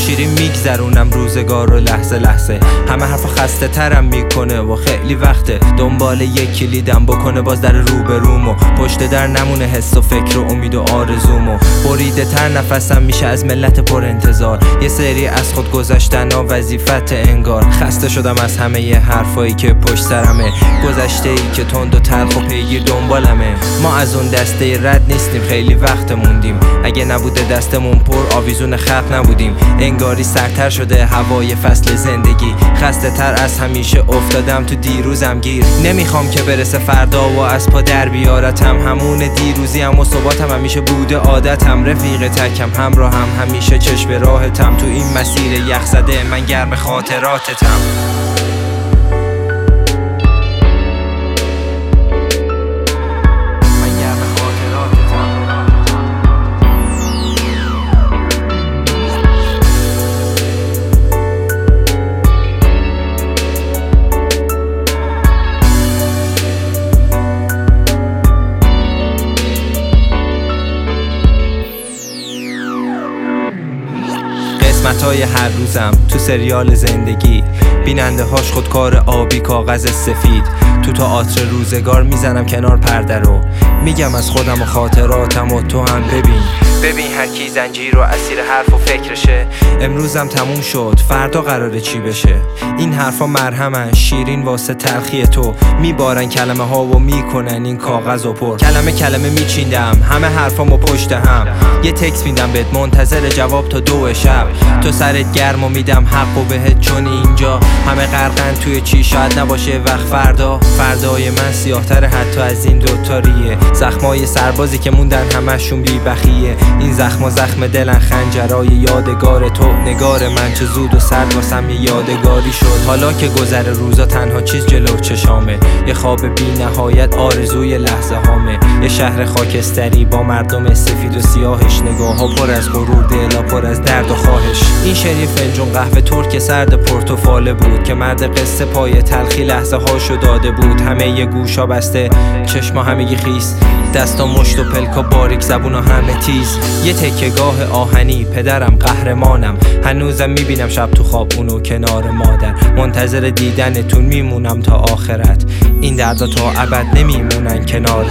شیرین میگذرونم روزگار و لحظه لحظه. همه حرفا خسته ترم میکنه و خیلی وقته دنبال یک کلیدم بکنه باز در روبرومو. پشت در نمونه حس و فکر و امید و آرزومو. بریده تر نفسم میشه از ملت پر انتظار. یه سری از خود گذشتن و وظیفت انگار. خسته شدم از همه ی حرفایی که پشت سرمه. گذشته ای که تند و تلخ و پیگیر دنبالمه. ما از اون دسته رد نیستیم، خیلی وقت موندیم. اگه نبوده دستمون پر آویزون خلق نبودیم. انگاری سرتر شده هوای فصل زندگی. خسته تر از همیشه افتادم تو دیروزم گیر. نمیخوام که برسه فردا و از پا در بیارتم. همون دیروزیم و ثباتم همیشه بوده عادتم. رفیق تکم همراهم همیشه چشم راهتم. تو این مسیر یخ زده من گرم خاطراتتم. قسمتای هر روزم تو سریال زندگی. بیننده هاش خودکار آبی کاغذ سفید. تو تئاتر روزگار میزنم کنار پرده رو. میگم از خودم و خاطراتم و تو هم ببین هر کی زنجیر و اسیر حرف و فکرشه. امروزم تموم شد فردا قراره چی بشه. این حرفا مرهمن شیرین واسه تلخی تو. میبارن کلمه ها و میکنن این کاغذ و پر. کلمه میچیندم همه حرفامو پشت هم. یه تکست میدم بهت منتظر جواب تا 2 شب. تو سرت گرم و میدم حقو بهت چون اینجا همه غرقن توی چی شاید نباشه وقت فردای من سیاه‌تر حتی از این دوتاریه. زخمای سربازی که موندن همشون بی بخیه. این زخما زخم دلن خنجرای یادگار تو. نگار من چه زود و سرد واسم یه یادگاری شد. حالا که گذر روزا تنها چیز جلو چشامه. یه خواب بی نهایت آرزوی لحظه هامه. یه شهر خاکستری با مردم سفید و سیاهش. نگاه ها پر از غرور دلا پر از درد و خواهش. این شریف فنجون قهوه ترک سرد پرتوفاله بود که مرد قصه پای تلخی لحظه هاشو داده بود. همه ی گوشا بسته چشما همگی خیس. دستا مشت و پلکا باریک زبونا همه تیز. یه تکه‌گاه آهنی پدرم قهرمانم. هنوزم میبینم شب تو خواب اونو کنار مادر. منتظر دیدنتون میمونم تا آخرت. این دردا تا ابد نمیمونن کنار